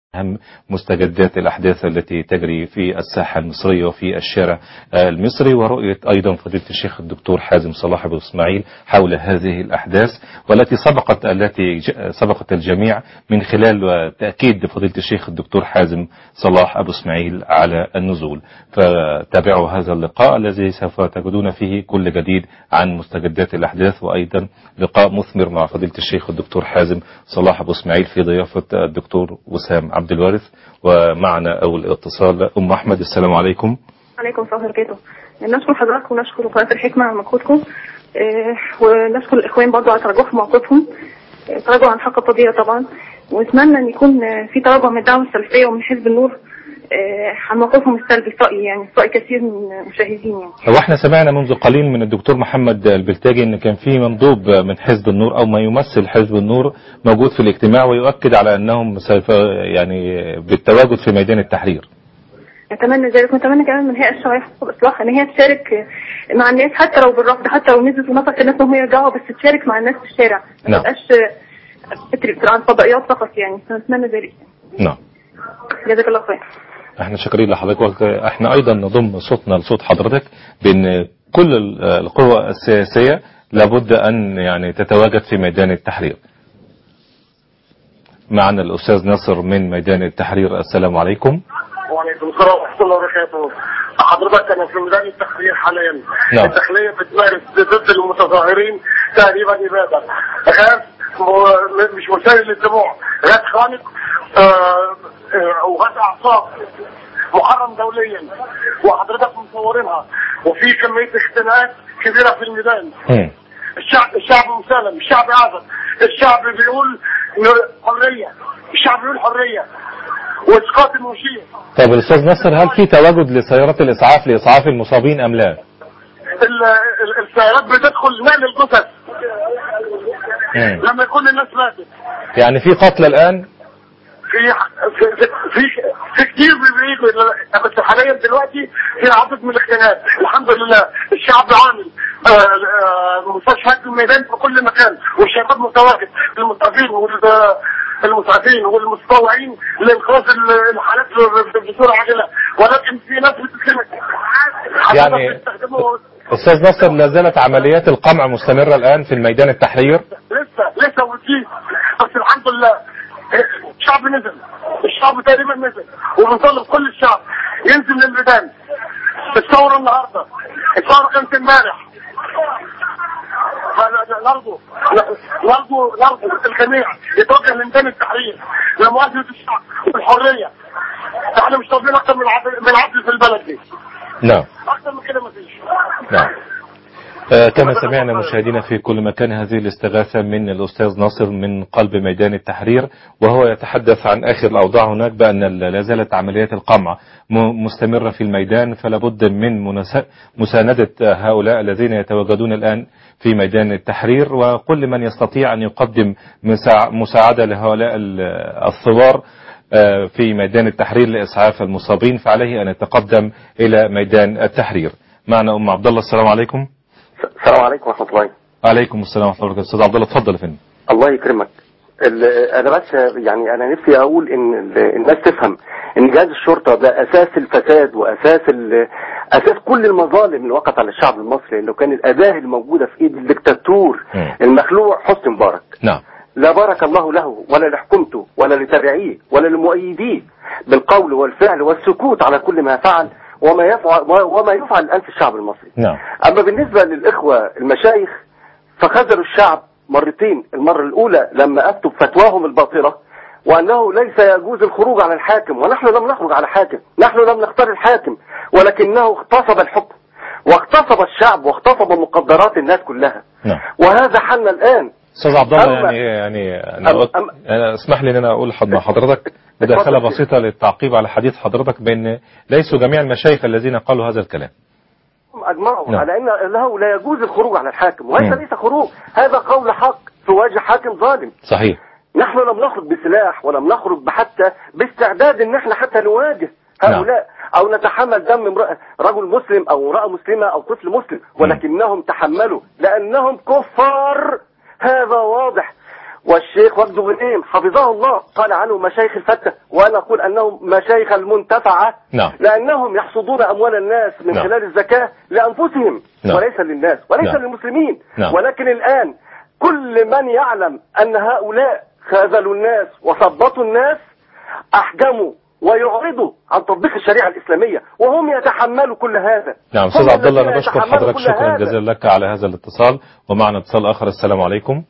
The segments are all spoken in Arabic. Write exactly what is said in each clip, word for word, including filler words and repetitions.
أهم مستجدات الأحداث التي تجري في الساحة المصرية وفي الشارع المصري، ورؤية أيضا فضيلة الشيخ الدكتور حازم صلاح أبو إسماعيل حول هذه الأحداث والتي سبقت التي سبقت الجميع من خلال تأكيد فضيلة الشيخ الدكتور حازم صلاح أبو إسماعيل على النزول. فتابعوا هذا اللقاء الذي سوف تجدون فيه كل جديد عن مستجدات الأحداث، وأيضا لقاء مثمر مع فضيلة الشيخ الدكتور حازم صلاح أبو إسماعيل في ضيافة الدكتور وسام عبد الوارث. ومعنا أول اتصال أم أحمد. السلام عليكم. عليكم السلام وبركاته. نشكر حضراتكم ونشكر قناة الحكمة على مجهودكم، ونشكر الإخوان برضو على تراجعهم موقفهم، تراجع عن حق القضية طبعا، ونتمنى أن يكون في تراجع من الدعوة السلفية ومن حزب النور عن موقفهم السلبي الطائي، يعني الطائي كثير من المشاهدين. يعني هو احنا سمعنا منذ قليل من الدكتور محمد البلتاجي ان كان في مندوب من حزب النور او ما يمثل حزب النور موجود في الاجتماع ويؤكد على انهم سوف يعني بالتواجد في ميدان التحرير. نتمنى ذلك، ونتمنى كمان من هيئة الشرعية حقوق الإصلاح ان هي تشارك مع الناس حتى لو بالرفض، حتى لو نزلت ونفت الناس انهم يرجعوا، بس تشارك مع الناس في الشارع، ما نعم. تبقاش تترك عن فضائيات فقط. يعني نتمنى ذلك. نعم. جزاك الله خير. احنا شاكرين لحضرتك، احنا ايضا نضم صوتنا لصوت حضرتك بان كل القوى السياسية لابد ان يعني تتواجد في ميدان التحرير. معنا الاستاذ ناصر من ميدان التحرير. السلام عليكم. وعليكم السلام ورحمة الله وبركاته. حضرتك أنا في ميدان التحرير حاليا. نعم. الداخلية بتمارس ضد المتظاهرين تقريبا إبادة، غاز مش مسيل للدموع، غاز خانق وغاز أعصاب محرم دوليا، وحضرتك مصورينها، وفي كمية اختناقات كبيرة في الميدان. م. الشعب الشعب مسالم، الشعب عازم، الشعب بيقول حرية، الشعب بيقول حرية واسقاط المشير. طب الاستاذ نصر، هل في تواجد لسيارات الاسعاف لاسعاف المصابين ام لا؟ السيارات بتدخل نقل الجثث لما يكون الناس ماتت. يعني في قتلى الان؟ في في في, في كتير بيجوا، بس حاليا دلوقتي في عدد من الاختناقات. الحمد لله الشعب عامل مستشفيات الميدان في كل مكان، والشباب متواجد، المصابين والمسعفين والمتطوعين لإنقاذ الحالات بصورة عاجلة، ولكن في ناس بتتخنق. يعني أستاذ نصر، لا زالت عمليات القمع مستمرة الآن في الميدان التحرير؟ لسه لسه وجديد، بس الحمد لله الشعب نزل، الشعب تقريبا نزل، وبنطلب كل الشعب ينزل للميدان. الثورة النهاردة، الثورة كانت امبارح، نرجو نرجو نرجو الجميع يتوجه لميدان التحرير لمواجهة الشعب والحرية. احنا مش طالبين اكتر من العدل في البلد دي. نعم. اكتر من كده مفيش. نعم. آه كما سمعنا مشاهدينا في كل مكان، هذه الاستغاثة من الأستاذ ناصر من قلب ميدان التحرير، وهو يتحدث عن آخر الأوضاع هناك بأن لا زالت عمليات القمع مستمرة في الميدان، فلا بد من مساندة هؤلاء الذين يتواجدون الآن في ميدان التحرير، وكل من يستطيع أن يقدم مساعدة لهؤلاء الثوار في ميدان التحرير لإسعاف المصابين فعليه أن يتقدم إلى ميدان التحرير. معنا أم عبد الله. السلام عليكم. السلام عليكم ورحمة الله. عليكم السلام ورحمة الله وبركاته. أستاذ عبد الله اتفضل يا فندم. الله يكرمك. أنا بس يعني أنا نفسي أقول إن الناس تفهم إن جهاز الشرطة ده أساس الفساد وأساس أساس كل المظالم اللي وقعت على الشعب المصري، لو كان الأداة الموجودة في إيد الدكتاتور المخلوع حسني مبارك. نعم. لا بارك الله له ولا لحكومته ولا لتابعيه ولا لمؤيديه بالقول والفعل والسكوت على كل ما فعل وما يفعل وما يفعل الآن في الشعب المصري. نعم. أما بالنسبة للإخوة المشايخ فخذلوا الشعب مرتين. المرة الأولى لما أفتوا بفتواهم الباطلة وأنه ليس يجوز الخروج على الحاكم، ونحن لم نخرج على حاكم، نحن لم نختار الحاكم، ولكنه اغتصب الحكم واغتصب الشعب واغتصب مقدرات الناس كلها. نعم. وهذا حالنا الآن. أستاذ عبد الله، يعني يعني أنا, أم أم أنا اسمح لي أن أنا أقول مع حضرتك مداخلة بسيطة للتعقيب على حديث حضرتك بأن ليسوا جميع المشايخ الذين قالوا هذا الكلام. أجمعوا على أن له لا يجوز الخروج على الحاكم، وهذا ليس خروج، هذا قول حق في وجه حاكم ظالم. صحيح. نحن لم نخرج بسلاح ولم نخرج حتى باستعداد ان احنا حتى نواجه هؤلاء او نتحمل دم رجل مسلم او امرأة مسلمة او طفل مسلم، ولكنهم تحملوا لانهم كفار، هذا واضح. والشيخ وجد غنيم حفظه الله قال عنه مشايخ الفتة، وأنا أقول أنهم مشايخ المنتفعة. نعم. لأنهم يحصدون أموال الناس من نعم. خلال الزكاة لأنفسهم. نعم. وليس للناس وليس نعم. للمسلمين. نعم. ولكن الآن كل من يعلم أن هؤلاء خاذلوا الناس وثبطوا الناس أحجموا ويعرضوا عن تطبيق الشريعة الإسلامية، وهم يتحملوا كل هذا. نعم أستاذ عبد الله، أنا بشكر حضرتك شكرا جزيلا لك على هذا الاتصال. ومعنا اتصال آخر. السلام عليكم.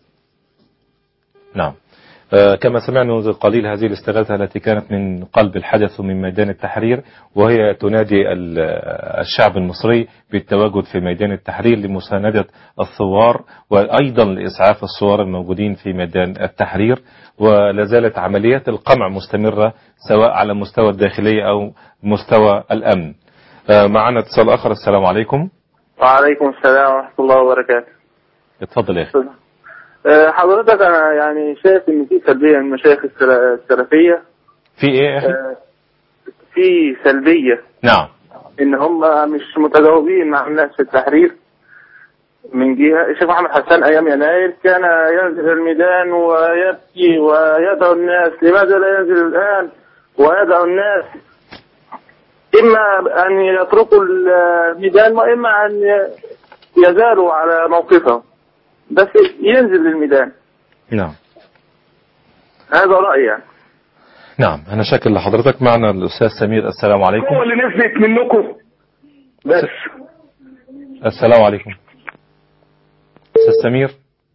نعم. آه كما سمعنا منذ قليل هذه الاستغاثة التي كانت من قلب الحدث ومن ميدان التحرير، وهي تنادي الشعب المصري بالتواجد في ميدان التحرير لمساندة الثوار، وأيضا لإسعاف الثوار الموجودين في ميدان التحرير. ولا زالت عمليات القمع مستمرة سواء على مستوى الداخلية أو مستوى الأمن. آه معنا اتصال آخر. السلام عليكم. وعليكم السلام ورحمة الله وبركاته. اتفضل يا أخي. حضرتك أنا يعني شايف إن في سلبية من مشايخ السلفية. في إيه يا أخي؟ في سلبية. نعم. إن هم مش متجاوبين مع الناس في التحرير. من جهة الشيخ محمد حسان أيام يناير كان ينزل الميدان ويبكي ويدعو الناس، لماذا لا ينزل الآن ويدعو الناس إما أن يتركوا الميدان وإما أن يزالوا على موقفهم، بس ينزل للميدان. نعم. هذا رأيي يعني. نعم أنا شاكر لحضرتك. معنا الأستاذ سمير. السلام عليكم. هو اللي نزلت منكم بس. السلام عليكم أستاذ سمير.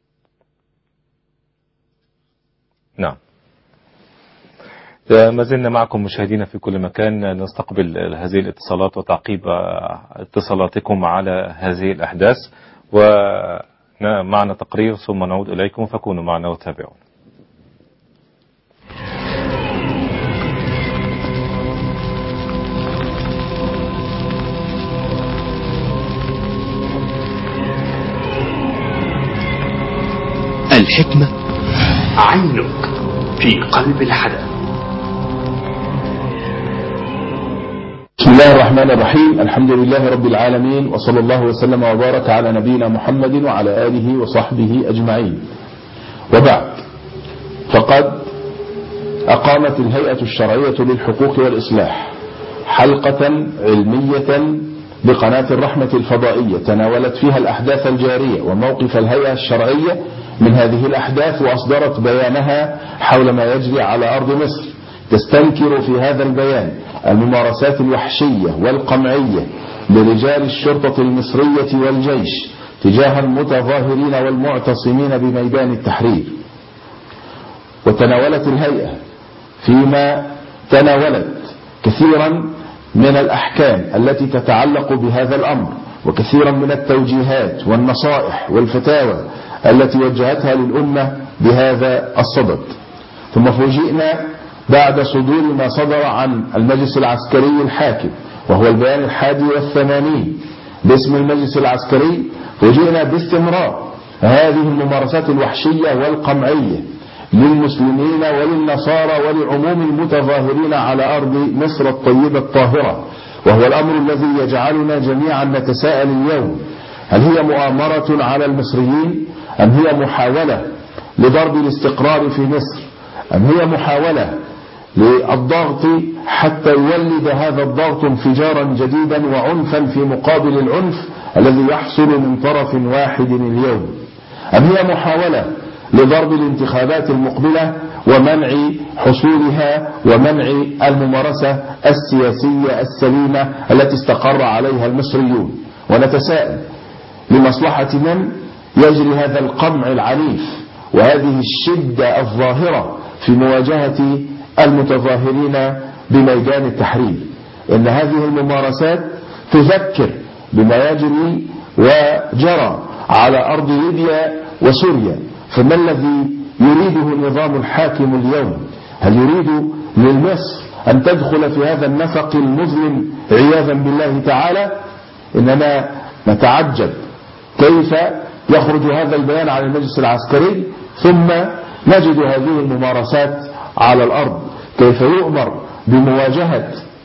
نعم. ما زلنا معكم مشاهدينا في كل مكان، نستقبل هذه الاتصالات وتعقيب اتصالاتكم على هذه الأحداث، ومعنا تقرير ثم نعود إليكم، فكونوا معنا وتابعون. الحكمة عينك في قلب الحدث. بسم الله الرحمن الرحيم. الحمد لله رب العالمين، وصلى الله وسلم وبارك على نبينا محمد وعلى آله وصحبه أجمعين. وبعد، فقد أقامت الهيئة الشرعية للحقوق والإصلاح حلقة علمية بقناة الرحمة الفضائية تناولت فيها الأحداث الجارية وموقف الهيئة الشرعية من هذه الأحداث، وأصدرت بيانها حول ما يجري على أرض مصر، تستنكر في هذا البيان الممارسات الوحشية والقمعية لرجال الشرطة المصرية والجيش تجاه المتظاهرين والمعتصمين بميدان التحرير. وتناولت الهيئة فيما تناولت كثيرا من الأحكام التي تتعلق بهذا الأمر، وكثيرا من التوجيهات والنصائح والفتاوى التي وجهتها للأمة بهذا الصدد. ثم فوجئنا بعد صدور ما صدر عن المجلس العسكري الحاكم، وهو البيان الحادي والثمانين باسم المجلس العسكري، فوجئنا باستمرار هذه الممارسات الوحشية والقمعية للمسلمين وللنصارى ولعموم المتظاهرين على أرض مصر الطيبة الطاهرة. وهو الأمر الذي يجعلنا جميعا نتساءل اليوم: هل هي مؤامرة على المصريين، أم هي محاولة لضرب الاستقرار في مصر، أم هي محاولة للضغط حتى يولد هذا الضغط انفجارا جديدا وعنفا في مقابل العنف الذي يحصل من طرف واحد اليوم، أم هي محاولة لضرب الانتخابات المقبلة ومنع حصولها ومنع الممارسة السياسية السليمة التي استقر عليها المصريون؟ ونتساءل لمصلحة من يجري هذا القمع العنيف وهذه الشدة الظاهرة في مواجهة المتظاهرين بميدان التحرير. إن هذه الممارسات تذكر بما يجري وجرى على أرض ليبيا وسوريا. فما الذي يريده النظام الحاكم اليوم؟ هل يريد لمصر أن تدخل في هذا النفق المظلم عياذا بالله تعالى؟ إننا نتعجب كيف يخرج هذا البيان عن المجلس العسكري ثم نجد هذه الممارسات على الأرض، كيف يؤمر بمواجهة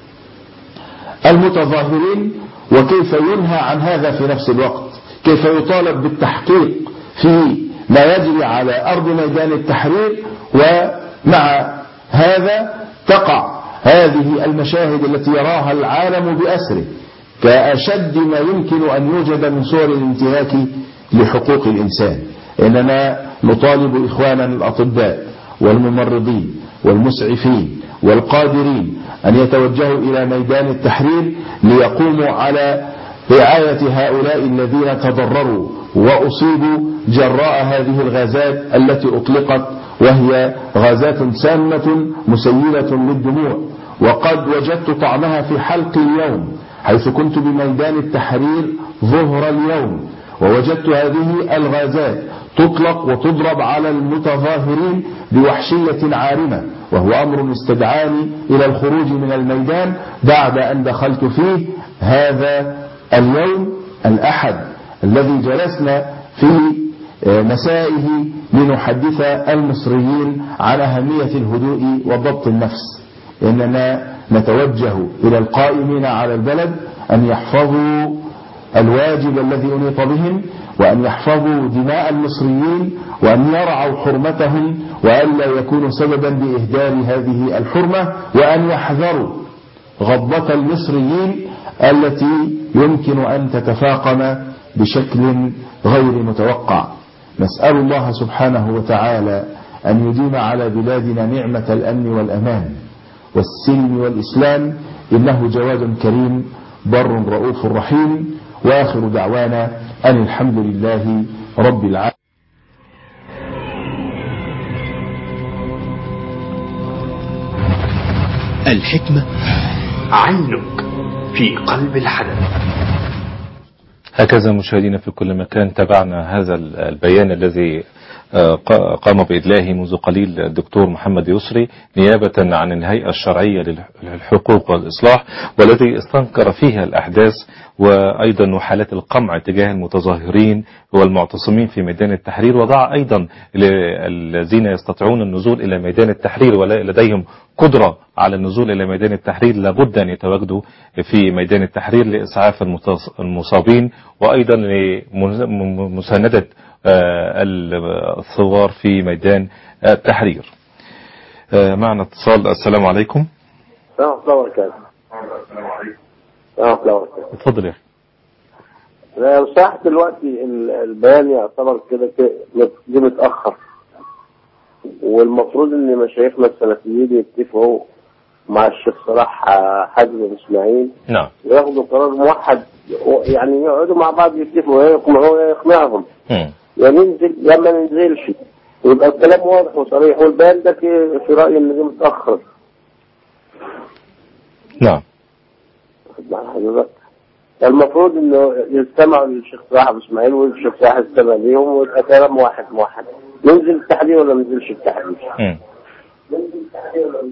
المتظاهرين وكيف ينهى عن هذا في نفس الوقت، كيف يطالب بالتحقيق في ما يجري على أرض ميدان التحرير، ومع هذا تقع هذه المشاهد التي يراها العالم بأسره كأشد ما يمكن أن يوجد من صور الانتهاك لحقوق الإنسان. إننا نطالب إخواننا الأطباء والممرضين والمسعفين والقادرين أن يتوجهوا إلى ميدان التحرير ليقوموا على رعاية هؤلاء الذين تضرروا وأصيبوا جراء هذه الغازات التي أطلقت، وهي غازات سامة مسيلة للدموع. وقد وجدت طعمها في حلق اليوم حيث كنت بميدان التحرير ظهر اليوم، ووجدت هذه الغازات تطلق وتضرب على المتظاهرين بوحشية عارمة، وهو أمر استدعاني إلى الخروج من الميدان بعد أن دخلت فيه هذا اليوم الأحد الذي جلسنا في مسائه لنحدث المصريين عن أهمية الهدوء وضبط النفس. إننا نتوجه إلى القائمين على البلد أن يحفظوا الواجب الذي أنيط بهم، وأن يحفظوا دماء المصريين، وأن يرعوا حرمتهم، وأن لا يكونوا سببا بإهدار هذه الحرمة، وأن يحذروا غضبة المصريين التي يمكن أن تتفاقم بشكل غير متوقع. نسأل الله سبحانه وتعالى أن يديم على بلادنا نعمة الأمن والأمان والسلم والإسلام، إنه جواد كريم بر رؤوف رحيم. وآخر دعوانا أن الحمد لله رب العالمين. الحكمة عنك في قلب الحدث. هكذا مشاهدينا في كل مكان تابعنا هذا البيان الذي قام بإدلائه منذ قليل الدكتور محمد يسري نيابة عن الهيئة الشرعية للحقوق والإصلاح، والذي استنكر فيها الأحداث وأيضا حالات القمع تجاه المتظاهرين والمعتصمين في ميدان التحرير، وضع أيضا الذين يستطيعون النزول إلى ميدان التحرير ولا لديهم قدرة على النزول إلى ميدان التحرير لابد أن يتواجدوا في ميدان التحرير لإسعاف المصابين، وأيضا لمساندة الثوار في ميدان التحرير. معنا اتصال. السلام عليكم. السلام عليكم. السلام عليكم. اتفضل يا اخي. لو صح دلوقتي البيان يعتبر كده كده متأخر، والمفروض ان مشايخنا السلفيين يتفقوا مع الشيخ صلاح حازم اسماعيل، نعم، وياخدوا قرار موحد، يعني يقعدوا مع بعض يتفقوا وهو يقنعهم يا ننزل يا ما ننزلش، يبقى الكلام واضح وصريح. والبيان ده في رأيي ان ده متأخر. نعم. المفروض انه يستمعوا للشيخ صلاح اسماعيل والشيخ صلاح يستمع ليهم ويبقى كلام واحد موحد. ننزل التحرير ولا ما ننزلش التحرير؟ ننزل التحرير ولا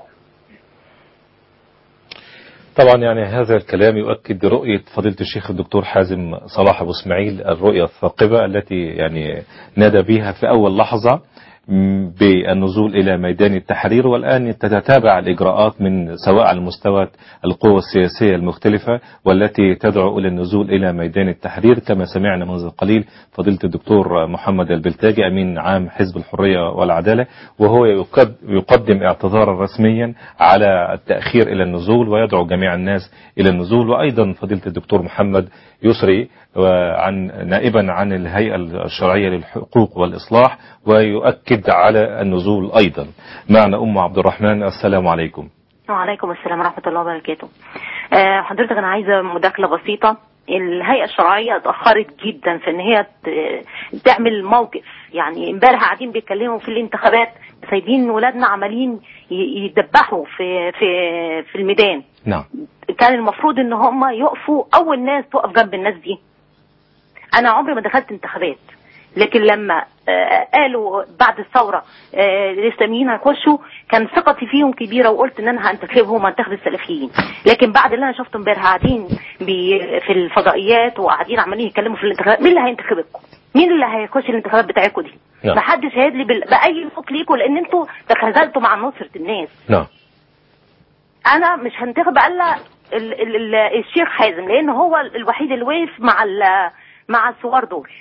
طبعا يعني هذا الكلام يؤكد رؤية فضيلة الشيخ الدكتور حازم صلاح أبو اسماعيل، الرؤية الثاقبة التي يعني نادى بها في أول لحظة بالنزول إلى ميدان التحرير، والآن تتتابع الإجراءات من سواء على مستوى القوى السياسية المختلفة والتي تدعو إلى النزول إلى ميدان التحرير، كما سمعنا منذ قليل فضيلة الدكتور محمد البلتاجي أمين عام حزب الحرية والعدالة، وهو يقدم اعتذارا رسميا على التأخير إلى النزول ويدعو جميع الناس إلى النزول. وأيضا فضيلة الدكتور محمد يسري عن نائبا عن الهيئة الشرعية للحقوق والإصلاح ويؤكد على النزول أيضا. معنا أم عبد الرحمن. السلام عليكم. وعليكم السلام ورحمة الله وبركاته. أه حضرتك أنا عايزة مداخلة بسيطة. الهيئة الشرعية اتأخرت جدا في ان هي تعمل موقف. يعني امبارح قاعدين بيتكلموا في الانتخابات سايبين ولادنا عمالين يدبحوا في في في الميدان. نعم. كان المفروض ان هم يقفوا اول ناس تقف جنب الناس دي. انا عمري ما دخلت انتخابات، لكن لما آه قالوا بعد الثورة آه الإسلاميين هيخشوا كان ثقتي فيهم كبيرة وقلت ان انا هنتخبهم هنتخب السلفيين. لكن بعد اللي انا شفته امبارح قاعدين في الفضائيات وقاعدين عمالين يتكلموا في الانتخابات، مين اللي هينتخبكم؟ مين اللي هيخش الانتخابات بتاعتكم دي؟ نعم. محدش هيد لي بأي صوت ليكم لان انتوا تخاذلتوا مع نصرة الناس. نعم. انا مش هنتخب الا ال ال ال الشيخ حازم لان هو الوحيد اللي وقف مع مع الثوار دول،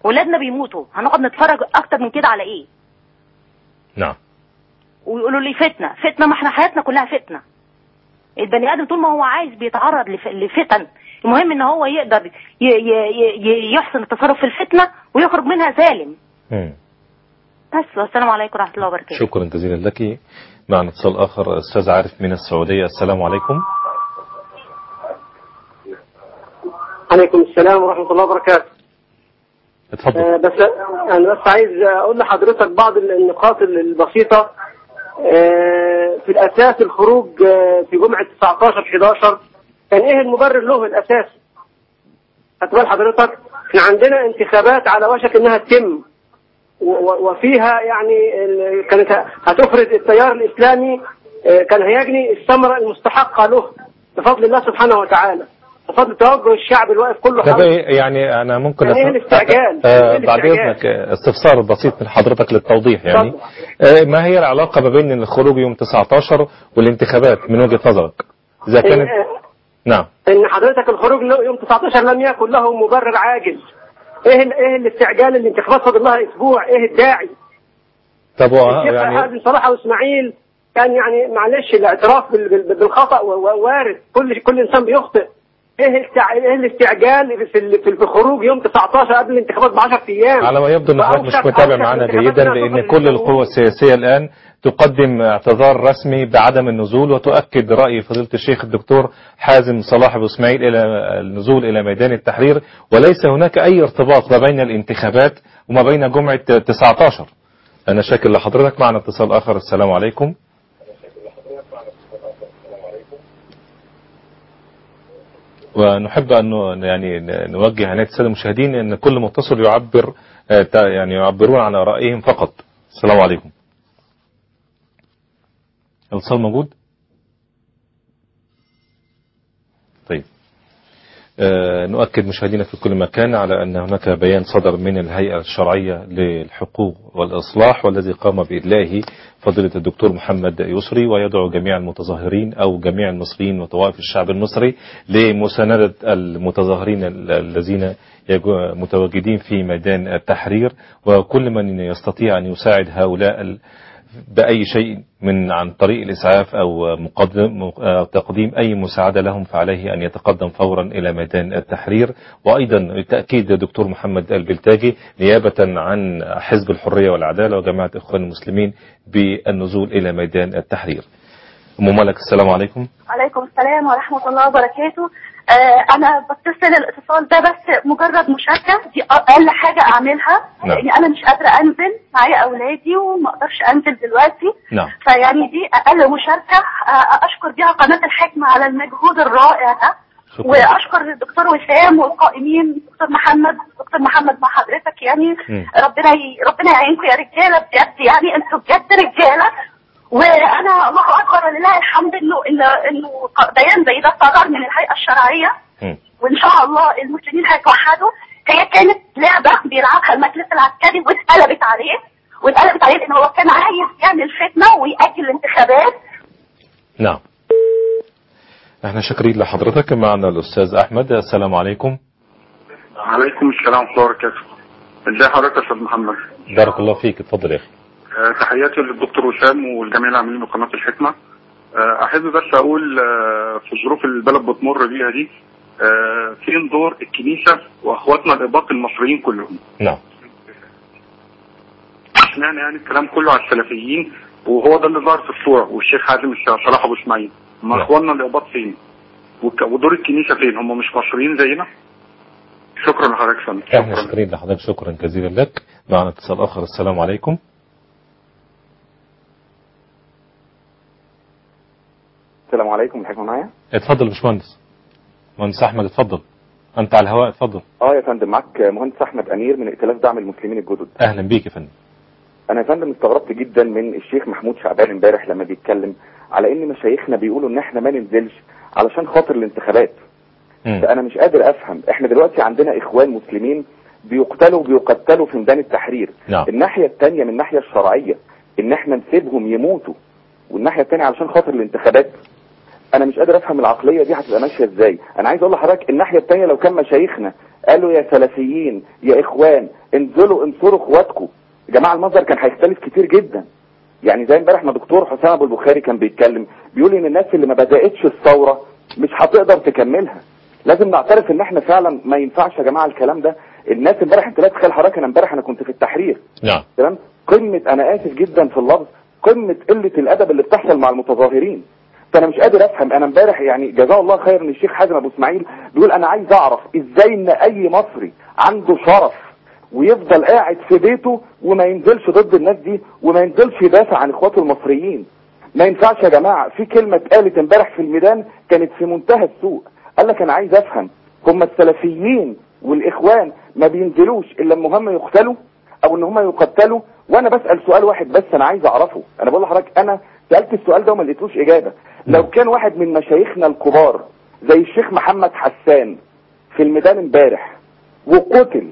ولادنا بيموتوا، هنقعد نتفرج اكتر من كده على ايه؟ نعم. ويقولوا لي فتنه فتنه، ما احنا حياتنا كلها فتنه. البني ادم طول ما هو عايز بيتعرض لف... لفتن، المهم ان هو يقدر ي... ي... ي... يحسن التصرف في الفتنه ويخرج منها سالم. امم بس. والسلام عليكم ورحمه الله وبركاته. شكرا جزيلا لك. معنا اتصال اخر، استاذ عارف من السعوديه. السلام عليكم. عليكم السلام ورحمه الله وبركاته. اتفضل. آه بس انا بس عايز اقول لحضرتك بعض النقاط البسيطه. آه في الاساس الخروج آه في جمعه تسعتاشر حداشر كان ايه المبرر له الاساسي؟ هتقول حضرتك احنا عندنا انتخابات على وشك انها تتم، وفيها يعني كانت هتفرض التيار الاسلامي، كان هيجني الثمره المستحقه له بفضل الله سبحانه وتعالى، بفضل توجه الشعب الواقف كله حوالي. يعني انا ممكن يعني ايه الاستعجال؟ آه بعد اذنك استفسار بسيط من حضرتك للتوضيح، يعني آه ما هي العلاقه ما بين الخروج يوم تسعتاشر والانتخابات من وجهه نظرك؟ اذا كانت نعم ان حضرتك الخروج يوم تسعتاشر لم يكن له مبرر عاجل. ايه ايه الاستعجال؟ الانتخابات فاضل لها اسبوع، ايه الداعي؟ طب يعني حازم صلاح واسماعيل كان يعني معلش الاعتراف بالخطا وارد، كل كل انسان بيخطئ. ايه ايه الاستعجال في في الخروج يوم تسعتاشر قبل الانتخابات ب عشرة ايام؟ على ما يبدو ان حضرتك مش متابع معنا جيدا، لان كل القوى السياسيه الان تقدم اعتذار رسمي بعدم النزول، وتؤكد رأي فضيلة الشيخ الدكتور حازم صلاح أبو إسماعيل إلى النزول إلى ميدان التحرير، وليس هناك أي ارتباط ما بين الانتخابات وما بين جمعة تسعتاشر. أنا شاكر لحضرتك. معنا اتصال آخر. السلام عليكم. ونحب أن يعني نوجه عناية السادة المشاهدين أن كل متصل يعبر يعني يعبرون عن رأيهم فقط. السلام عليكم. الاتصال موجود؟ طيب. آه نؤكد مشاهدينا في كل مكان على أن هناك بيان صدر من الهيئة الشرعية للحقوق والإصلاح، والذي قام بإدلائه فضيلة الدكتور محمد يسري، ويدعو جميع المتظاهرين أو جميع المصريين وطوائف الشعب المصري لمساندة المتظاهرين الذين متواجدين في ميدان التحرير، وكل من يستطيع أن يساعد هؤلاء بأي شيء من عن طريق الإسعاف أو مقدم تقديم أي مساعدة لهم، فعليه أن يتقدم فورا إلى ميدان التحرير. وأيضا تأكيد دكتور محمد البلتاجي نيابة عن حزب الحرية والعدالة وجماعة إخوان المسلمين بالنزول إلى ميدان التحرير. أم ملك السلام عليكم. عليكم السلام ورحمة الله وبركاته. آه أنا بتصل الاتصال ده بس مجرد مشاركة، دي أقل حاجة أعملها. نعم. يعني أنا مش قادرة أنزل، معايا أولادي وما أقدرش أنزل دلوقتي. نعم. فيعني دي أقل مشاركة آه أشكر بيها قناة الحكمة على المجهود الرائع ده. شكرا. وأشكر الدكتور وسام والقائمين، دكتور محمد دكتور محمد مع حضرتك، يعني م. ربنا ي... ربنا يعينكم يا رجالة بجد، يعني أنتوا بجد رجالة. وانا الله اكبر ولله الحمد انه انه بيان زي ده صدر من الهيئه الشرعيه، وان شاء الله المسلمين هيتوحدوا. هي كانت لعبه بيلعبها المجلس العسكري واتقلبت عليه واتقلبت عليه لان هو كان عايز يعمل فتنه ويأجل الانتخابات. نعم. احنا شاكرين لحضرتك. معنا الاستاذ احمد. السلام عليكم. وعليكم السلام ورحمه الله وبركاته. ازي حضرتك يا استاذ محمد؟ بارك الله فيك. اتفضل يا اخي. تحياتي للدكتور وسام والجميع العاملين بقناة الحكمة. أحب بس أقول في الظروف اللي البلد بتمر بيها دي فين دور الكنيسة وأخواتنا الإباط المصريين كلهم. نعم. اشمعنى يعني الكلام كله على السلفيين وهو ده اللي ظهر في الصورة، والشيخ حازم صلاح أبو إسماعيل، ما أخواننا الإباط فين؟ ودور الكنيسة فين؟ هم مش مصريين زينا؟ شكرا لحضرتك فندم. احنا شاكرين لحضرتك. شكرا جزيلا لك. معنا اتصال آخر. السلام عليكم. السلام عليكم. الحكمة معايا؟ اتفضل يا باشمهندس. مهندس احمد اتفضل. انت على الهواء اتفضل. اه يا فندم، معاك مهندس احمد امير من ائتلاف دعم المسلمين الجدد. اهلا بيك يا فندم. انا يا فندم استغربت جدا من الشيخ محمود شعبان امبارح لما بيتكلم على ان مشايخنا بيقولوا ان احنا ما ننزلش علشان خاطر الانتخابات. م. فانا مش قادر افهم، احنا دلوقتي عندنا اخوان مسلمين بيقتلوا بيقتلوا في ميدان التحرير. نعم. الناحية الثانية من الناحية الشرعية ان احنا نسيبهم يموتوا، والناحية الثانية علشان خاطر الانتخابات. انا مش قادر افهم العقليه دي هتبقى ماشيه ازاي. انا عايز اقول لحضرتك الناحيه الثانيه لو كان مشايخنا قالوا يا سلفيين يا اخوان انزلوا انصروا اخواتكم. يا جماعه المنظر كان هيختلف كتير جدا. يعني زي امبارح ما دكتور حسام ابو البخاري كان بيتكلم بيقول ان الناس اللي ما بداتش الثوره مش هتقدر تكملها. لازم نعترف ان احنا فعلا ما ينفعش يا جماعه الكلام ده. الناس امبارح انت لا تتخيل حضرتك، انا امبارح انا كنت في التحرير. نعم. تمام. قمه، انا اسف جدا في اللفظ، قمه قله الادب اللي بتحصل مع المتظاهرين. فانا مش قادر افهم. انا امبارح يعني جزاه الله خير ان الشيخ حازم ابو اسماعيل بيقول انا عايز اعرف ازاي ان اي مصري عنده شرف ويفضل قاعد في بيته وما ينزلش ضد الناس دي وما ينزلش يدافع عن اخواته المصريين. ما ينفعش يا جماعه. في كلمه اتقالت امبارح في الميدان كانت في منتهى السوء. قال لك انا عايز افهم هم السلفيين والاخوان ما بينزلوش الا لما هم يقتلوا او ان هم يقتلوا؟ وانا بسال سؤال واحد بس انا عايز اعرفه. انا بقول لحضرتك انا سالت السؤال ده وما لقيتلوش اجابه. لو كان واحد من مشايخنا الكبار زي الشيخ محمد حسان في الميدان امبارح وقتل،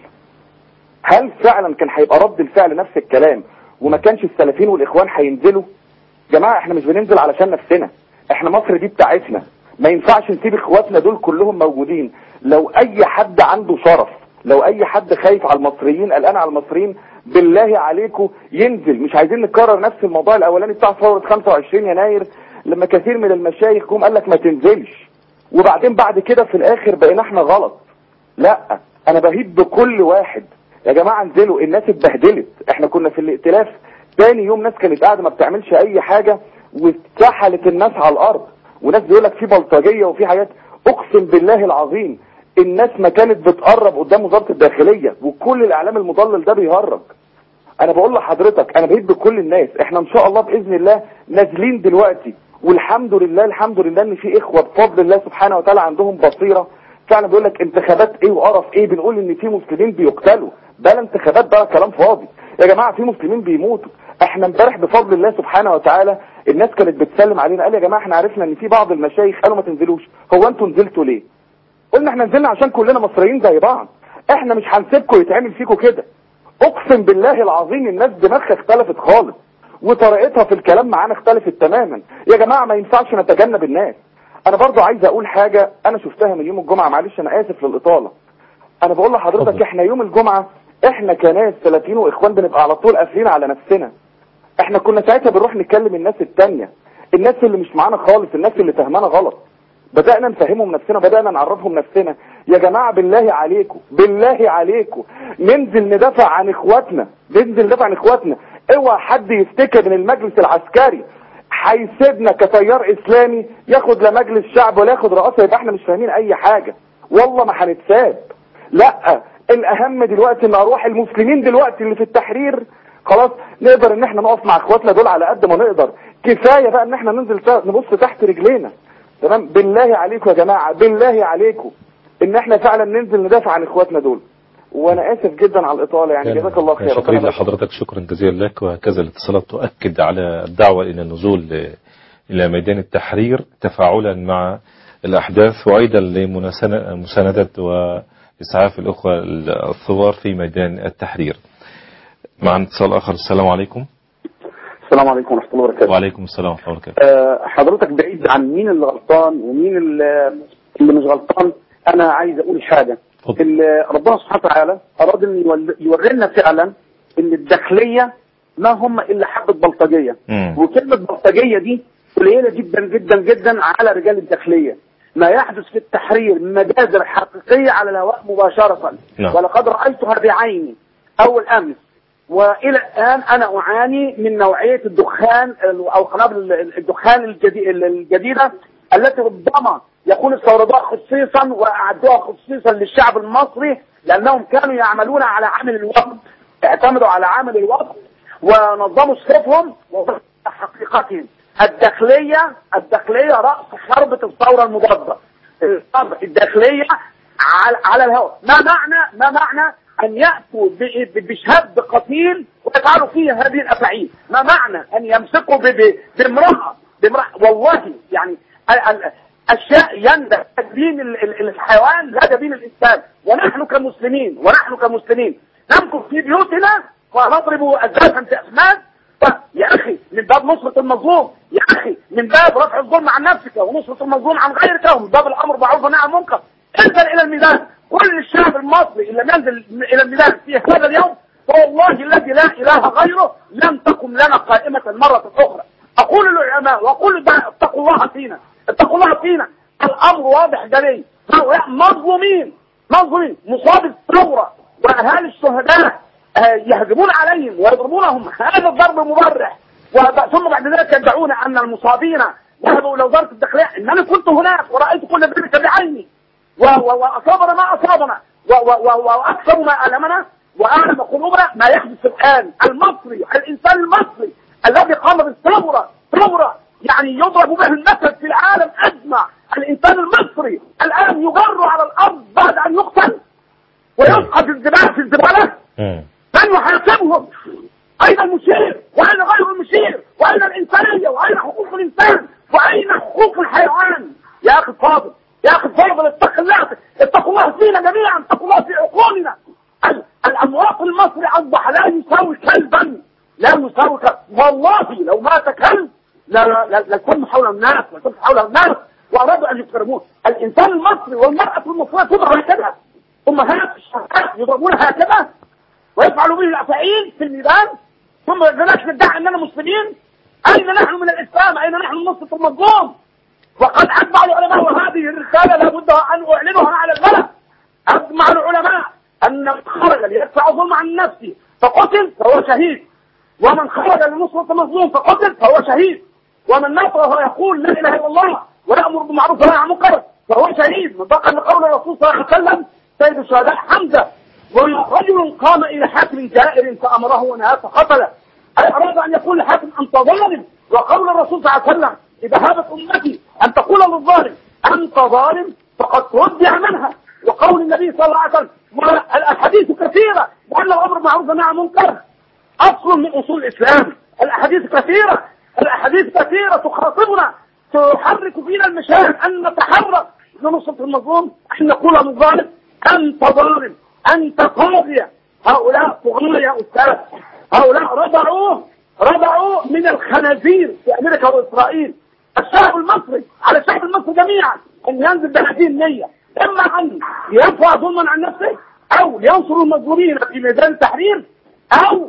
هل فعلا كان هيبقى رد الفعل نفس الكلام وما كانش السلفيين والاخوان هينزلوا؟ جماعه احنا مش بننزل علشان نفسنا، احنا مصر دي بتاعتنا. ما ينفعش نسيب اخواتنا دول كلهم موجودين. لو اي حد عنده شرف، لو اي حد خايف على المصريين قلقان على المصريين، بالله عليكم ينزل. مش عايزين نكرر نفس الموضوع الاولاني بتاع ثوره خمسة وعشرين يناير لما كثير من المشايخ جم قال لك ما تنزلش، وبعدين بعد كده في الاخر بقينا احنا غلط. لا، انا بهيب بكل واحد يا جماعه انزلوا. الناس اتبهدلت. احنا كنا في الائتلاف تاني يوم ناس كانت قاعده ما بتعملش اي حاجه واتسحلت الناس على الارض، وناس بيقول لك في بلطجيه وفي حاجات. اقسم بالله العظيم الناس ما كانت بتقرب قدام وزاره الداخليه، وكل الاعلام المضلل ده بيهرج. انا بقول لحضرتك انا بهيب بكل الناس. احنا ان شاء الله باذن الله نازلين دلوقتي، والحمد لله الحمد لله ان في اخوه بفضل الله سبحانه وتعالى عندهم بصيره فعلا. بيقول لك انتخابات ايه وقرف ايه، بنقول ان في مسلمين بيقتلوا. بلا انتخابات بقى كلام فاضي يا جماعه، في مسلمين بيموتوا. احنا امبارح بفضل الله سبحانه وتعالى الناس كانت بتسلم علينا، قال يا جماعه احنا عرفنا ان في بعض المشايخ قالوا ما تنزلوش. هو انتوا نزلتوا ليه؟ قلنا احنا نزلنا عشان كلنا مصريين زي بعض. احنا مش هنسيبكم يتعمل فيكم كده. اقسم بالله العظيم الناس دماغها اختلفت خالص وطريقتها في الكلام معانا اختلفت تماما. يا جماعه ما ينفعش نتجنب الناس. انا برضو عايز اقول حاجه انا شفتها من يوم الجمعه، معلش انا اسف للاطاله. انا بقول لحضرتك احنا يوم الجمعه احنا كناس ثلاثين واخوان بنبقى على طول قافلين على نفسنا. احنا كنا ساعتها بنروح نتكلم الناس التانية، الناس اللي مش معانا خالص، الناس اللي فهمانا غلط. بدأنا نفهمهم نفسنا، بدأنا نعرفهم نفسنا. يا جماعة بالله عليكم بالله عليكم ننزل ندافع عن اخواتنا، ننزل ندافع عن اخواتنا. اوعى حد يفتكر ان المجلس العسكري هيسيبنا كتيار اسلامي ياخد لا مجلس شعب ولا ياخد رئاسة يبقى احنا مش فاهمين اي حاجة. والله ما هنتساب. لا، الاهم دلوقتي ان اروح المسلمين دلوقتي اللي في التحرير خلاص نقدر ان احنا نقف مع اخواتنا دول على قد ما نقدر. كفاية بقى ان احنا ننزل نبص تحت رجلينا. تمام. بالله عليكم يا جماعة بالله عليكم ان احنا فعلا ننزل ندافع عن اخواتنا دول. وانا اسف جدا على الاطالة يعني. جزاك الله خير. شكرا لحضرتك، شكرا جزيلا لك. وهكذا الاتصالات تؤكد على الدعوة الى النزول الى ميدان التحرير تفاعلا مع الاحداث، وايضا لمساندة واسعاف الاخوة الثوار في ميدان التحرير. مع اتصال اخر. السلام عليكم. السلام عليكم ورحمة الله وبركاته. وعليكم السلام ورحمة الله وبركاته. أه حضرتك بعيد عن مين اللي غلطان ومين اللي, اللي مش غلطان. انا عايز اقول حاجة. ربنا سبحانه وتعالى اراد ان يورينا فعلا ان الداخلية ما هم الا حبة بلطجية. مم. وكلمة بلطجية دي قليلة جدا جدا جدا على رجال الداخلية. ما يحدث في التحرير مجازر حقيقية على الهواء مباشرة. نعم. ولقد رأيتها بعيني اول امس، والى الان انا اعاني من نوعيه الدخان او قنابل الدخان الجديده التي ربما يكون استوردوها خصيصا واعدوها خصيصا للشعب المصري، لانهم كانوا يعملون على عامل الوقت، اعتمدوا على عامل الوقت ونظموا صفهم وحقيقتهم. الداخليه الداخليه راس حربة الثوره المضاده. الداخليه على, على الهواء. ما معنى ما معنى أن يأتوا بشهاد قتيل ويفعلوا فيه هذه الأفاعيل؟ ما معنى أن يمسكوا بامرأة بامرأة والله يعني أشياء يندى دين الحيوان لا دين الإنسان. ونحن كمسلمين ونحن كمسلمين نمكث في بيوتنا ونضرب أزازا في أسنان. يا أخي من باب نصرة المظلوم، يا أخي من باب رفع الظلم عن نفسك ونصرة المظلوم عن غيرك، ومن باب الأمر بالمعروف والنهي عن المنكر. انزل الى الميدان. كل الشعب المصري اللي ينزل الى الميدان في هذا اليوم والله الذي لا اله غيره لن تقم لنا قائمة مرة اخرى. اقول للعلماء واقول اتقوا الله فينا، اتقوا الله فينا. الامر واضح جلي، هؤلاء مظلومين مظلومين مصاب الثورة واهالي الشهداء يهجمون عليهم ويضربونهم هذا الضرب مبرح، ثم بعد ذلك يدعون ان المصابين ذهبوا الى وزارة الداخلية. انني كنت هناك ورأيت كل ذلك بعيني واصابنا ما اصابنا واكثر ما المنا واعلم قلوبنا ما يحدث الان. المصري الانسان المصري الذي قام بالثورة ثورة يعني يضرب به المثل في العالم اجمع، الانسان المصري الان يجر على الارض بعد ان يقتل ويسقط في الزبالة في الزبالة. من يحاسبهم؟ اين المشير واين غير المشير واين الانسانية واين حقوق الانسان واين حقوق الحيوان؟ يا اخي الفاضل يا اخي الفاضل اتق الله، اتقوا الله فينا جميعا، اتقوا الله في عقولنا. المواطن المصري اصبح لا يساوي كلبا، لا يساوي كلبا. والله لو مات كلب لا لا لا لكن حول الناس لكن حول الناس وارادوا ان يكرموه. الانسان المصري والمرأة المصرية تضرب هكذا، امهات الشهداء يضربون هكذا ويفعلوا به الافاعيل في الميدان، ثم بدناش ندعي اننا مسلمين. اين نحن من الاسلام؟ اين نحن من نصرة المظلوم؟ وقد اجمع العلماء، وهذه الرسالة لابد ان اعلنها على الملأ، اجمع العلماء ان من خرج ليدفع ظلم عن نفسه فقتل فهو شهيد، ومن خرج لنصرة المظلوم فقتل فهو شهيد، ومن مات وهو يقول لا اله الا الله ويأمر بالمعروف وينهى عن المنكر فهو شهيد، مطابقا لقول الرسول صلى الله عليه وسلم سيد الشهداء حمزة. ورجل قام الى حاكم جائر فامره ونهاه فقتله، اي اراد ان يقول لحاكم انت ظالم، وقول الرسول صلى الله عليه وسلم اذا هابت امتي ان تقول للظالم انت ظالم فقد تودع منها، وقول النبي صلى الله عليه وسلم الاحاديث كثيره وان الامر معروف والنهي عن المنكر اصل من اصول الاسلام. الاحاديث كثيره الاحاديث كثيره تخاطبنا تحرك فينا المشاعر ان نتحرك لنصرة المظلوم، ان نقول للظالم انت ظالم انت طاغية. هؤلاء طغاة يا استاذ، هؤلاء رضعوه رضعوا من الخنازير في امريكا واسرائيل. الشعب المصري على الشعب المصري جميعا ان ينزل بهذه النية، اما ان يرفع ظلما عن نفسه او لينصر المظلومين في ميدان التحرير او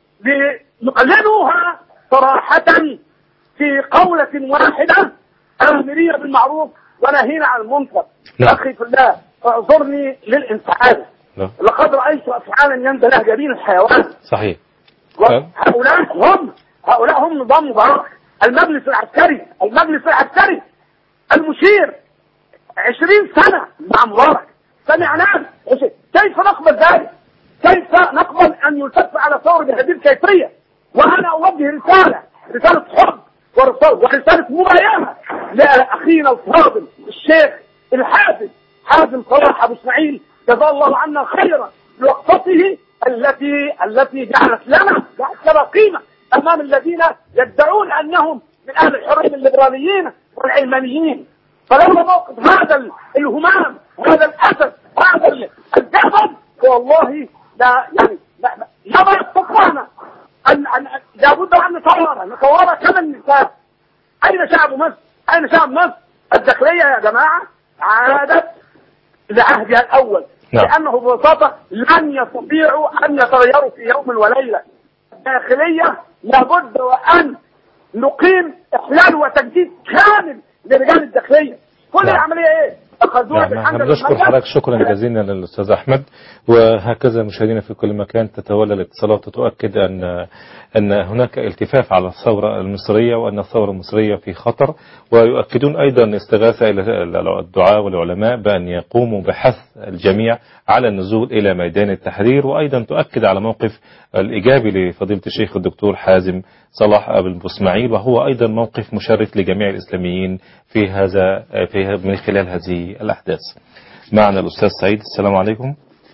لنعلنوها صراحة في قولة واحدة امرية بالمعروف ونهينا عن المنكر. اخي في الله اعذرني للانفعال، لقد رأيت افعالا يندلع جبين الحيوان. صحيح. هؤلاء هم هؤلاء هم نظام مبارك، المجلس العسكري المجلس العسكري المشير عشرين سنة مع مبارك سمعناه. كيف نقبل ذلك؟ كيف نقبل ان يلتف على ثورة بهذه الكيفية؟ وانا اوجه رسالة رسالة حب ورسالة مبايعة لاخينا الفاضل الشيخ الحافظ حازم صلاح ابو اسماعيل جزاه الله عنا خيرا لوقفته التي التي جعلت لنا جعلت لنا قيمة امام الذين يدعون انهم من اهل الحرية الليبراليين والعلمانيين. فلولا موقف هذا الهمام وهذا الاسد وهذا الجبل والله لا يعني لما استطعنا ان ان لابد ان نتوارى نتوارى كما النساء. اين شعب مصر؟ اين شعب مصر؟ الداخلية يا جماعة عادت لعهدها الاول، نعم. لانه ببساطة لن يستطيعوا ان يتغيروا في يوم وليلة. الداخلية لابد وان نقيم احلال وتجديد كامل لرجال الداخلية. كل نعم. العملية ايه؟ نعم. نحن نشكر حضرتك شكرا جزيلا للأستاذ أحمد، وهكذا مشاهدينا في كل مكان تتولى الاتصالات وتؤكد أن أن هناك التفاف على الثورة المصرية وأن الثورة المصرية في خطر، ويؤكدون أيضا الاستغاثة إلى الدعاة والعلماء بأن يقوموا بحث الجميع على النزول إلى ميدان التحرير، وأيضا تؤكد على موقف الإيجابي لفضيلة الشيخ الدكتور حازم صلاح أبو اسماعيل، وهو أيضا موقف مشرف لجميع الإسلاميين في هذا في من خلال هذه الأحداث. معنا الأستاذ سعيد. السلام عليكم.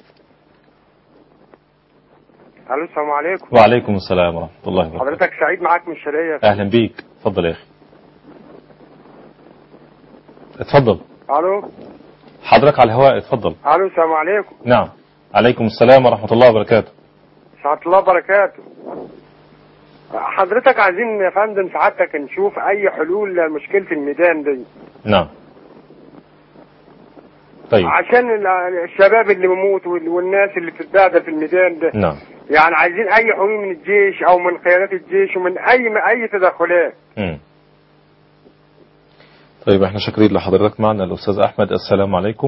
الو السلام عليكم. وعليكم السلام ورحمة الله وبركاته. حضرتك سعيد معاك من الشرقية. أهلا بيك، اتفضل يا أخي. اتفضل. الو حضرتك على الهواء، اتفضل. الو السلام عليكم. نعم عليكم السلام ورحمة الله وبركاته. سعادة الله وبركاته. حضرتك عايزين يا فندم سعادتك نشوف اي حلول لمشكلة الميدان دي. نعم. طيب. عشان الشباب اللي بيموت والناس اللي بتتبهدل في الميدان ده. نعم. يعني عايزين اي حلول من الجيش او من قيادات الجيش ومن اي اي تدخلات. امم طيب احنا شاكرين لحضرتك. معنا الاستاذ احمد. السلام عليكم.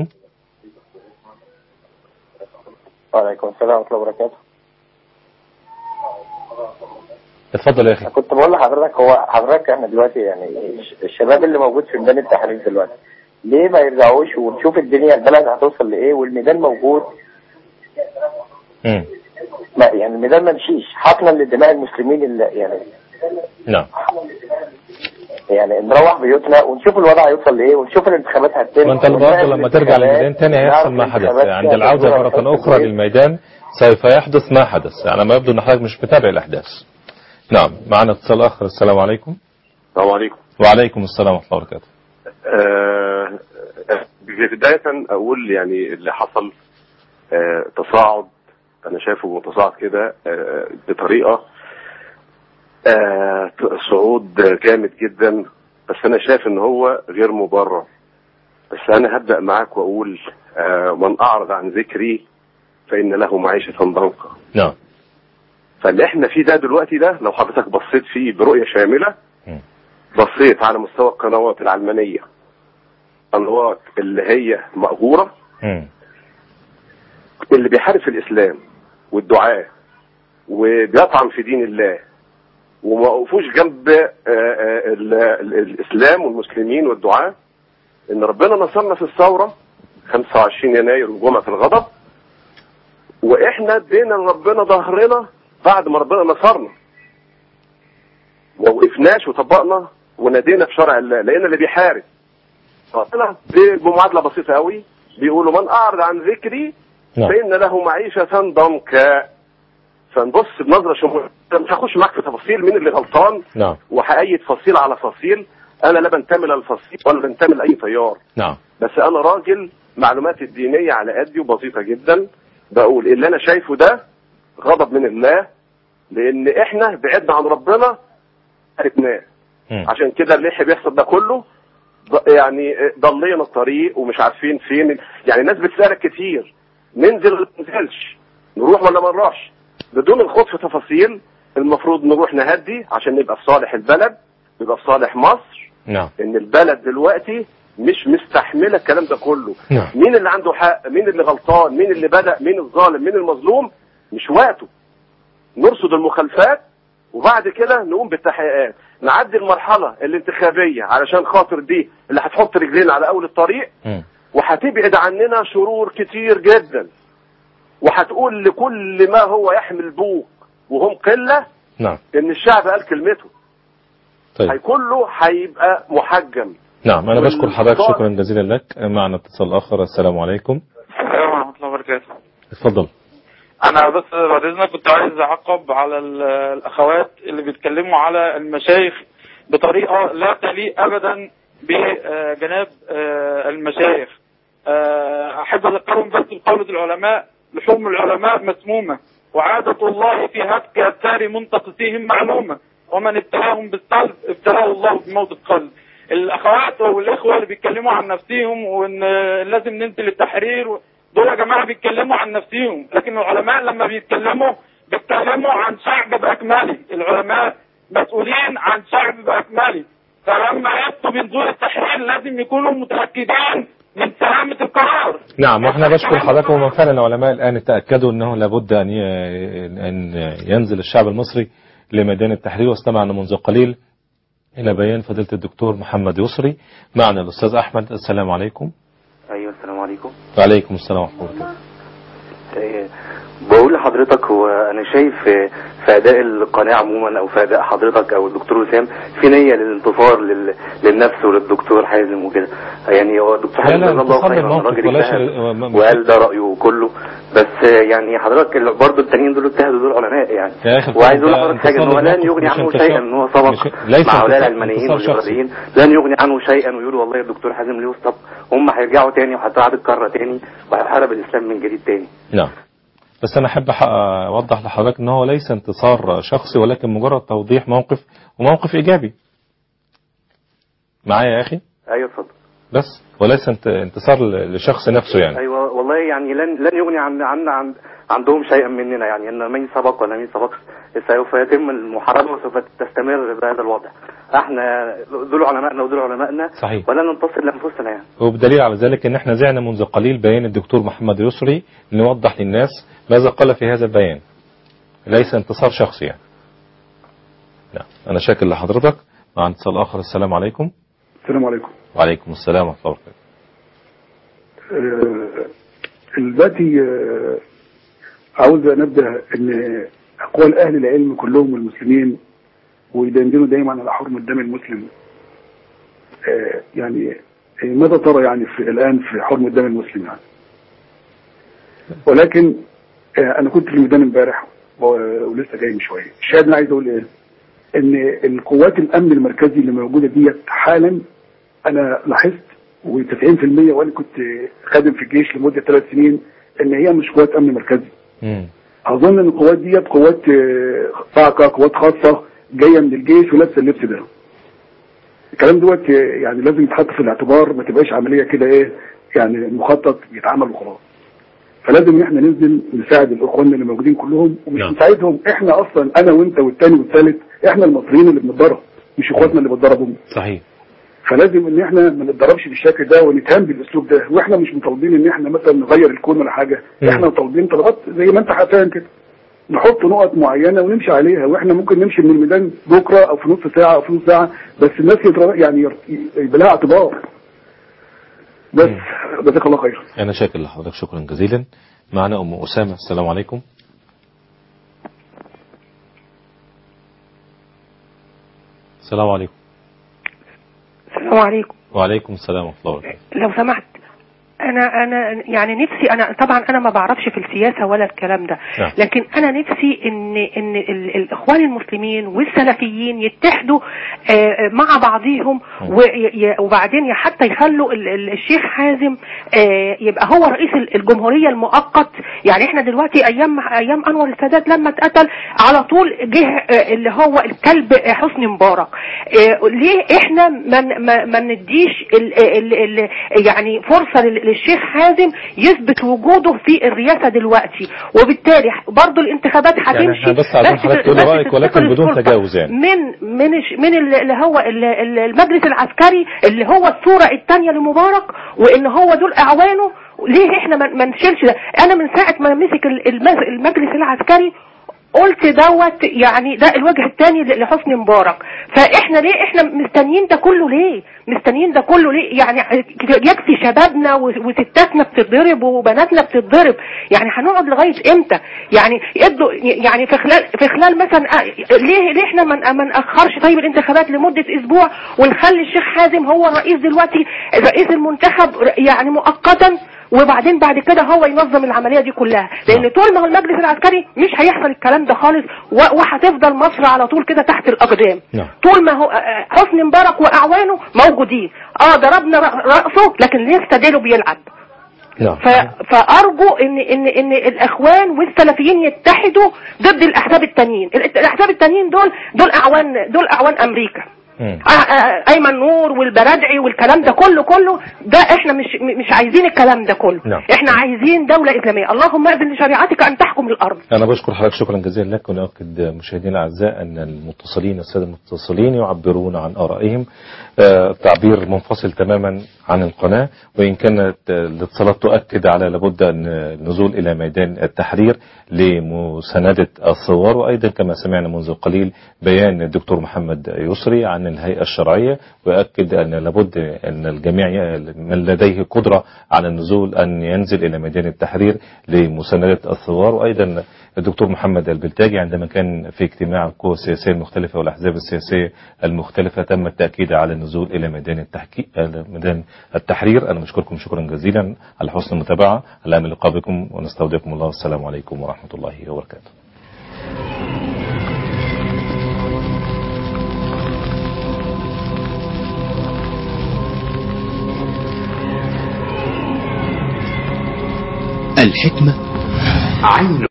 وعليكم السلام ورحمه الله وبركاته. اتفضل يا اخي. كنت بقول لحضرتك، هو حضرتك احنا دلوقتي يعني الشباب اللي موجود في ميدان التحرير دلوقتي ليه ما يرجعوش ونشوف الدنيا البلد هتوصل لايه والميدان موجود؟ امم ما يعني الميدان ما مشيش حقنا لدماء المسلمين اللي يعني نعم يعني نروح بيوتنا ونشوف الوضع هيوصل لايه ونشوف الانتخابات هتتم. وانت برضه لما ترجع الميدان تاني هيحصل ما حدث. عند العودة مرة اخرى للميدان سوف يحدث ما حدث. على ما يبدو ان حضرتك مش متابع الاحداث. نعم. معنا اتصال اخر. السلام عليكم. السلام عليكم. وعليكم السلام ورحمة الله وبركاته. آه بداية اقول يعني اللي حصل آه تصاعد، انا شايفه متصاعد كده آه بطريقة آه صعود جامد جدا، بس انا شايف ان هو غير مبرر. بس انا هبدأ معاك واقول آه من اعرض عن ذكري فان له معيشة ضنكا. نعم. فاللي احنا فيه ده دلوقتي ده لو حضرتك بصيت فيه برؤية شاملة، بصيت على مستوى القنوات العلمانية، قنوات اللي هي مأجورة، اللي بيحارب في الإسلام والدعاء وبيطعن في دين الله وما وقفوش جنب الإسلام والمسلمين والدعاء، إن ربنا نصرنا في الثورة خمسة وعشرين يناير وجمعة الغضب، وإحنا ادينا لربنا ظهرنا بعد ما ربنا نصرنا، ووقفناش وطبقنا ونادينا بشرع الله، لأن اللي بيحارب ربنا بمعادلة بسيطة قوي بيقولوا من أعرض عن ذكري فإن له معيشة ضنكا. فنبص بنظرة شمولية، مش هخش معاك في تفاصيل مين اللي غلطان نعم. وهأيد فصيل على فصيل، أنا لا بنتمي للفصيل ولا بنتمي لأي تيار. نعم. بس أنا راجل معلوماتي الدينية على قدي وبسيطة جدا، بقول اللي أنا شايفه ده غضب من الله، لأن إحنا بعدنا عن ربنا عرفناه. عشان كده اللي بيحصل ده كله يعني ضلينا الطريق ومش عارفين فين. يعني الناس بتسألك كتير ننزل ولا ما ننزلش، نروح ولا ما نروحش، بدون الخوض في تفاصيل. المفروض نروح نهدي عشان نبقى في صالح البلد، نبقى في صالح مصر. نعم. ان البلد دلوقتي مش مستحمله الكلام ده كله. نعم. مين اللي عنده حق، مين اللي غلطان، مين اللي بدأ، مين الظالم، مين المظلوم، مش وقته. نرصد المخالفات وبعد كده نقوم بالتحقيقات، نعدي المرحله الانتخابيه علشان خاطر دي اللي هتحط رجلينا على اول الطريق م. وهتبعد عننا شرور كتير جدا، وهتقول لكل ما هو يحمل بوق وهم قله نعم. ان الشعب قال كلمته. طيب. هي كله هيبقى محجم. نعم. انا بشكر حضرتك شكرا جزيلا لك. معنا اتصال اخر. السلام عليكم. السلام ورحمه الله وبركاته. اتفضل. انا بس بعد اذنك كنت عايز اعقب على الاخوات اللي بيتكلموا على المشايخ بطريقه لا تليق ابدا بجناب المشايخ. احب اذكرهم بس بقول العلماء لحوم العلماء مسمومه، وعاده الله في هتك ابتار منتقصيهم معلومه، ومن ابتلاهم بالقلب ابتلاه الله بموت القلب. الاخوات والاخوه اللي بيتكلموا عن نفسهم وان لازم ننزل التحرير دول يا جماعه بيتكلموا عن نفسهم، لكن العلماء لما بيتكلموا بيتكلموا عن شعب باكمله. العلماء مسؤولين عن شعب باكمله، فلما يبقوا بنزول التحرير لازم يكونوا متاكدين من سلامه القرار. نعم. واحنا بشكر حضرتك. ومن فعلا العلماء الان تاكدوا انه لابد ان ان ينزل الشعب المصري لميدان التحرير، واستمعنا منذ قليل الى بيان فضيله الدكتور محمد يسري. معنا الاستاذ احمد. السلام عليكم. ايوه السلام عليكم. وعليكم السلام ورحمه الله. بقول لحضرتك، هو انا شايف في اداء القناه عموما او في اداء حضرتك او الدكتور وسام في نيه للانتصار لل... للنفس وللدكتور حازم وكده. يعني هو الدكتور حازم جزاه الله خيرا راجل اجتهد وقال ده رايه كله، بس يعني حضرتك برضه التانيين دول اجتهدوا، دول علماء يعني. وعايز اقول لحضرتك حاجه، ان هو لن يغني عنه شيئا ان هو سبق مع هؤلاء العلمانيين والليبراليين، لن يغني عنه شيئا ويقولوا والله الدكتور حازم ليه وسط، هم هيرجعوا تاني وهتعاد الكره تاني وهيحارب الاسلام من جديد تاني. نعم. بس أنا أحب أوضح لحضرتك أنه ليس انتصار شخصي، ولكن مجرد توضيح موقف، وموقف إيجابي. معايا يا أخي؟ أيوة اتفضل. بس وليس انتصار لشخص نفسه يعني. ايوه والله يعني لن لن يغني عن عن, عن عندهم شيئا مننا، يعني ان من سبق ولا من سبق سوف يتم المحاربه وسوف تستمر بهذا الوضع. احنا دول علمائنا ودول علمائنا، صحيح، ولا ننتصر لانفسنا يعني. وبدليل على ذلك ان احنا زعنا منذ قليل بيان الدكتور محمد يسري لنوضح للناس ماذا قال في هذا البيان، ليس انتصار شخصي يعني. لا انا شاكر لحضرتك. مع اتصال اخر. السلام عليكم. السلام عليكم. وعليكم السلام ورحمه الله وبركاته. دلوقتي عاوز انبه ان اقوال اهل العلم كلهم المسلمين ويدندنوا دايما على حرمه دم المسلم. يعني ماذا ترى يعني في الان في حرمه دم المسلم يعني؟ ولكن انا كنت في الميدان امبارح ولسه جاي من شويه. الشاهد انا عايز اقول ايه؟ ان القوات الامن المركزي اللي موجوده ديت حالا انا لاحظت وتسعين في المية وانا كنت خادم في الجيش لمده ثلاث سنين ان هي مش قوات امن مركزي. مم. اظن ان القوات ديت قوات طاقه، قوات خاصه جايه من الجيش ولابسه اللبس ده. الكلام دوت يعني لازم يتحط في الاعتبار، ما تبقاش عمليه كده ايه يعني مخطط بيتعمل وخلاص. فلازم ان احنا ننزل نساعد الاخوان اللي موجودين كلهم، ومش نعم. نساعدهم احنا اصلا، انا وانت والثاني والثالث، احنا المصريين اللي بنتضرب مش اخواتنا اللي بيتضربوا. صحيح. فلازم ان احنا ما نتضربش بالشكل ده ونتهم بالاسلوب ده، واحنا مش مطالبين ان احنا مثلا نغير الكون ولا حاجه، م. احنا طالبين طلبات زي ما انت فاهم كده، نحط نقط معينه ونمشي عليها، واحنا ممكن نمشي من الميدان بكره او في نص ساعه او في نص ساعه، بس الناس يعني يبقى لها اعتبار. بس جزاك الله خير. انا شاكر لحضرتك شكرا جزيلا. معنا ام اسامه. السلام عليكم. السلام عليكم. السلام عليكم. وعليكم السلام ورحمه الله وبركاته. لو سمحت، انا انا يعني نفسي، انا طبعا انا ما بعرفش في السياسه ولا الكلام ده، نعم. لكن انا نفسي ان ان الاخوان المسلمين والسلفيين يتحدوا مع بعضهم، وبعدين حتى يخلوا الشيخ حازم يبقى هو رئيس الجمهوريه المؤقت. يعني احنا دلوقتي ايام ايام انور السادات لما اتقتل على طول جه اللي هو الكلب حسني مبارك. ليه احنا ما ما نديش يعني فرصه للشيخ حازم يثبت وجوده في الرئاسة دلوقتي، وبالتالي برضو الانتخابات هتمشي. يعني بس عشان حضرتك تقول رأيك ولكن بدون تجاوز يعني. من من من اللي هو المجلس العسكري اللي هو الصورة الثانية لمبارك، وان هو دول اعوانه. ليه احنا ما نشيلش ده؟ انا من ساعة ما مسك المجلس العسكري قلت دوت يعني ده الوجه الثاني لحسني مبارك. فاحنا ليه احنا مستنيين ده كله؟ ليه مستنيين ده كله ليه؟ يعني يكفي شبابنا وستاتنا بتتضرب وبناتنا بتتضرب، يعني هنقعد لغايه امتى؟ يعني يدوا يعني في خلال في خلال مثلا ليه ليه احنا ما ناخرش طيب الانتخابات لمده اسبوع ونخلي الشيخ حازم هو الرئيس دلوقتي، رئيس المنتخب يعني مؤقتا، وبعدين بعد كده هو ينظم العمليه دي كلها. لان طول ما هو المجلس العسكري مش هيحصل الكلام ده خالص، وهتفضل مصر على طول كده تحت الاقدام. طول ما هو حسني مبارك واعوانه موجودين، اه ضربنا راسه لكن لسه ديله بيلعب. فارجو ان ان ان الاخوان والسلفيين يتحدوا ضد الاحزاب التانيين. الاحزاب التانيين دول دول اعوان دول اعوان امريكا. ايمن نور والبرادعي والكلام ده كله كله ده احنا مش مش عايزين الكلام ده كله. نعم. احنا عايزين دولة اسلامية، اللهم اذن لشريعتك ان تحكم الارض. انا بشكر حضرتك شكرا جزيلا لك، ونؤكد مشاهدينا الاعزاء ان المتصلين الساده المتصلين يعبرون عن ارائهم آه تعبير منفصل تماما عن القناة، وان كانت الاتصالات تؤكد على لابد ان النزول الى ميدان التحرير لمساندة الثوار. وايضا كما سمعنا منذ قليل بيان الدكتور محمد يسري عن الهيئة الشرعية، ويؤكد أن لابد أن الجميع من لديه قدرة على النزول أن ينزل إلى ميدان التحرير لمساندة الثوار. وأيضا الدكتور محمد البلتاجي عندما كان في اجتماع القوى السياسية المختلفة والأحزاب السياسية المختلفة تم التأكيد على النزول إلى ميدان التحكي... ميدان التحرير. أنا بشكركم شكرا جزيلا على حسن المتابعة، على أمل لقاء بكم ونستودعكم الله. السلام عليكم ورحمة الله وبركاته. الحكمة عين